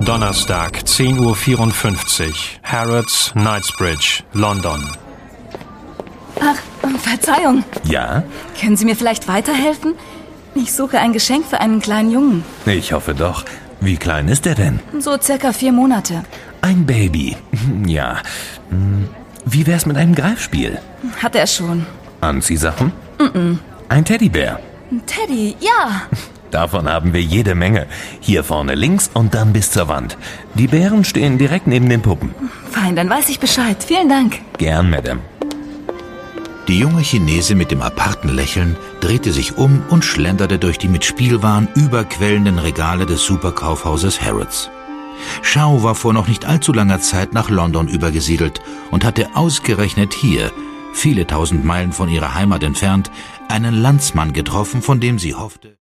Donnerstag, 10:54 Uhr, Harrods, Knightsbridge, London. Ach, Verzeihung. Ja? Können Sie mir vielleicht weiterhelfen? Ich suche ein Geschenk für einen kleinen Jungen. Ich hoffe doch. Wie klein ist er denn? So circa 4 Monate. Ein Baby. Ja. Wie wär's mit einem Greifspiel? Hat er schon. Anziehsachen? Ein Teddybär. Ein Teddy, ja. Davon haben wir jede Menge. Hier vorne links und dann bis zur Wand. Die Bären stehen direkt neben den Puppen. Fein, dann weiß ich Bescheid. Vielen Dank. Gern, Madame. Die junge Chinese mit dem aparten Lächeln drehte sich um und schlenderte durch die mit Spielwaren überquellenden Regale des Superkaufhauses Harrods. Xiao war vor noch nicht allzu langer Zeit nach London übergesiedelt und hatte ausgerechnet hier, viele tausend Meilen von ihrer Heimat entfernt, einen Landsmann getroffen, von dem sie hoffte...